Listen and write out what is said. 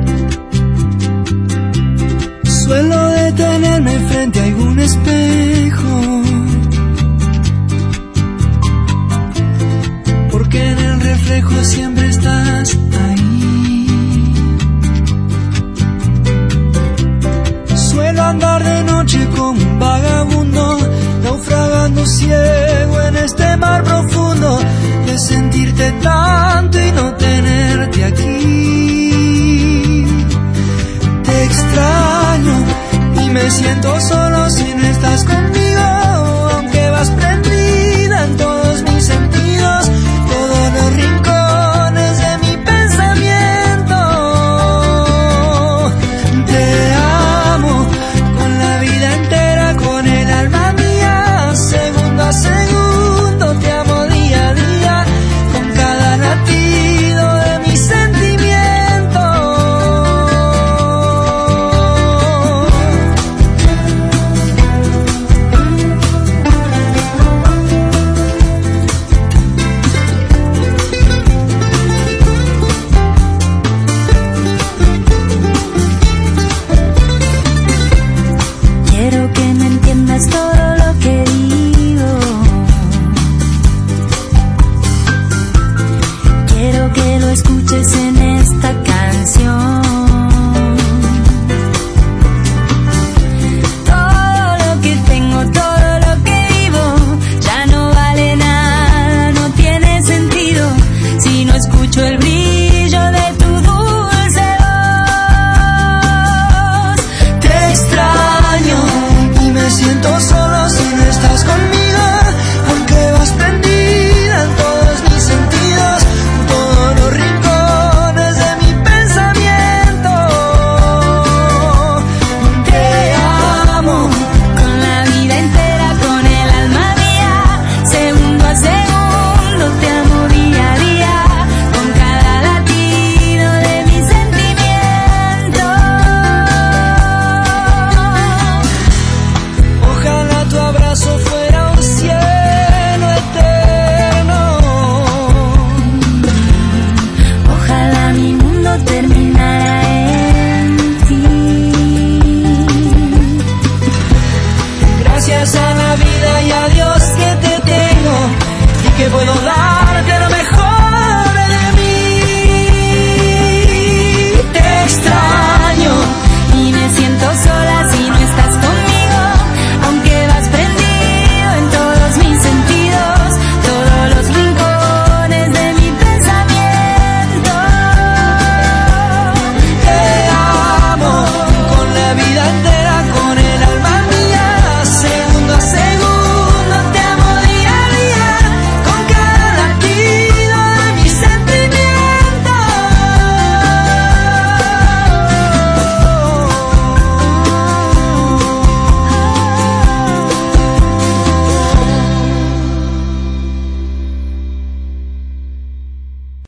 Suelo detenerme frente a algún espejo, porque en el reflejo siempre estás ahí. Suelo andar de noche como un vagabundo, naufragando ciego en este mar profundo, de sentirte tanto y no tenerte aquí. Te extraño y me siento solo si no estás conmigo.